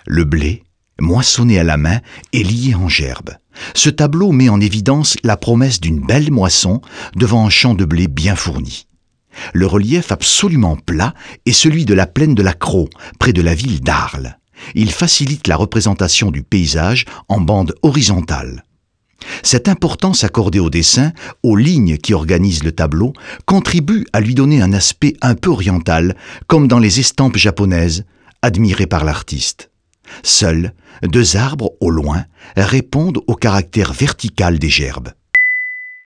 Le blé, moissonné à la main, est lié en gerbes. Ce tableau met en évidence la promesse d'une belle moisson devant un champ de blé bien fourni. Le relief absolument plat est celui de la plaine de la Crau, près de la ville d'Arles. Il facilite la représentation du paysage en bande horizontale. Cette importance accordée au dessin, aux lignes qui organisent le tableau, contribue à lui donner un aspect un peu oriental, comme dans les estampes japonaises, admirées par l'artiste. Seuls, deux arbres au loin répondent au caractère vertical des gerbes.